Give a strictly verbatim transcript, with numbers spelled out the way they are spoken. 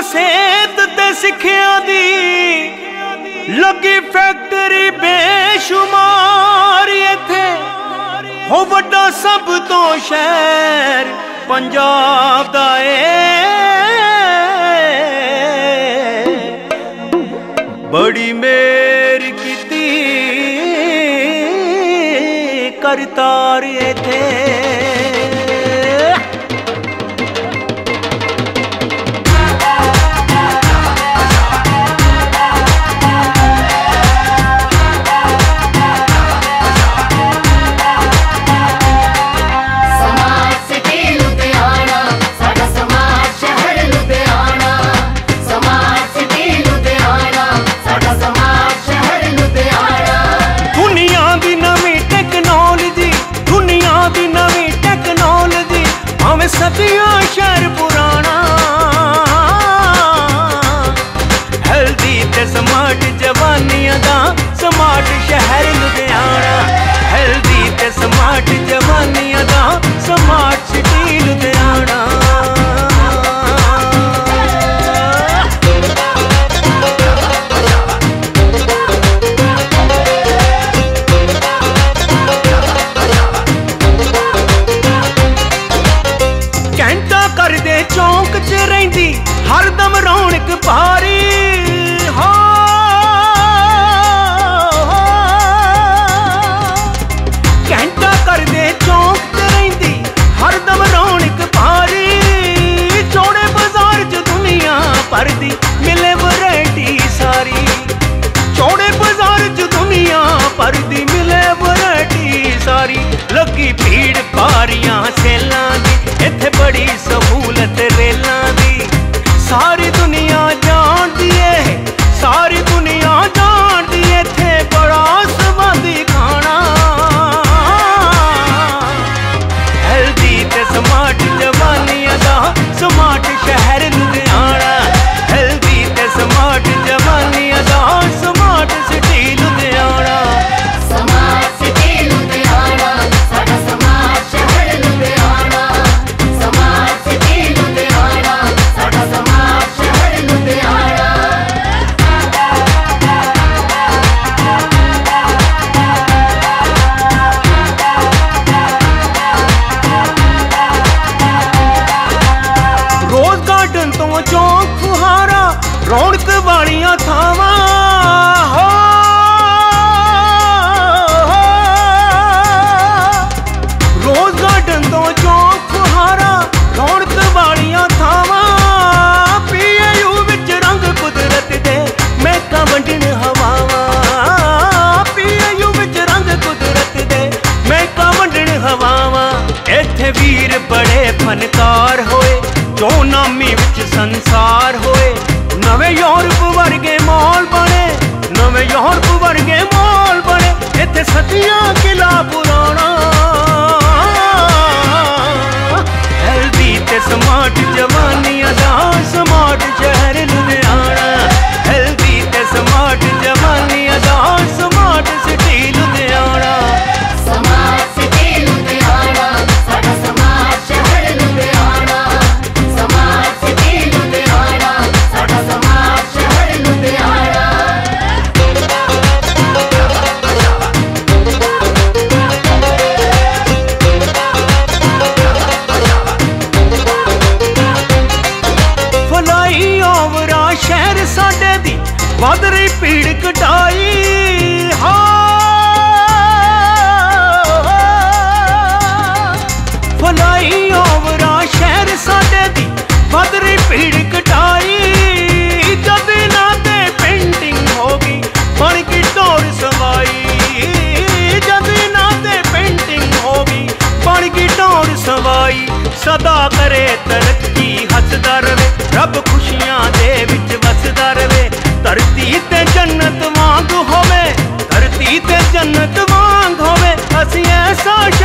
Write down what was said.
सेहत ते सिक्ख्या दी लगी फैक्टरी बेशुमार इत्थे हो वड्डा सब तो शहर पंजाब दा बड़ी मेर कीती करतार इत्थे सदियों शहर पुराना हेल्दी ते स्मार्ट जवानियां दा स्मार्ट शहर लुधियाना हेल्दी ते स्मार्ट जवानियां दा स्मार्ट सिटी लुधियाना। चौंक च रहिंदी हरदम रौनक भारी हो घंटा कर दे चौंक च रहिंदी हरदम रौनक भारी चौड़े बाजार च दुनिया भर दी मिले वैरायटी सारी चौड़े बाजार च दुनिया भर दी मिले वैरायटी सारी लगी भीड़ पारियां सेलां दी इत्थे बड़ी सहूलत रेलां दी सारी दुनिया जानदी है सारी दुनिया जानदी है इत्थे बड़ा स्वादी खाना हेल्दी ते स्मार्ट जवानियां दा स्मार्ट शहर लुधियाना हेल्दी ते स्मार्ट जवानियां दा स्मार्ट सिटी लुधियाना। चौंक फुहारा रौनक वालियां थावां हो रोज गार्डन तो चौंक फुहारा रौनक वालियां थावां पीएयू विच रंग कुदरत दे महकां वंडण हवावां पीएयू विच रंग कुदरत दे महकां वंडण हवावां इत्थे वीर बड़े फनकार होए जो नामी विच संसार होए नवे यूरोप वर्गे मॉल बने नवे यूरोप वर्गे मॉल बने इत्थे सदियां किला पुराना हेल्दी ते स्मार्ट जवानियां दा स्मार्ट शहर लुधियाना हेल्दी ते स्मार्ट जवानियां दा स्मार्ट सिटी लुधियाना। शहर साडे दी वध रही भीड़ कटाई हा फलाई ओवरा शहर साडे दी वध रही भीड़ कटाई जद ना ते पेंटिंग होगी बन की टोर सवाई जद ना ते पेंटिंग होगी बन की टोर सवाई सदा करे तरक्की हसदा रवे रब खुशियां दे विच वसदा रवे धरती ते जन्नत वांग होवे धरती ते जन्नत वांग होवे असीं ऐसा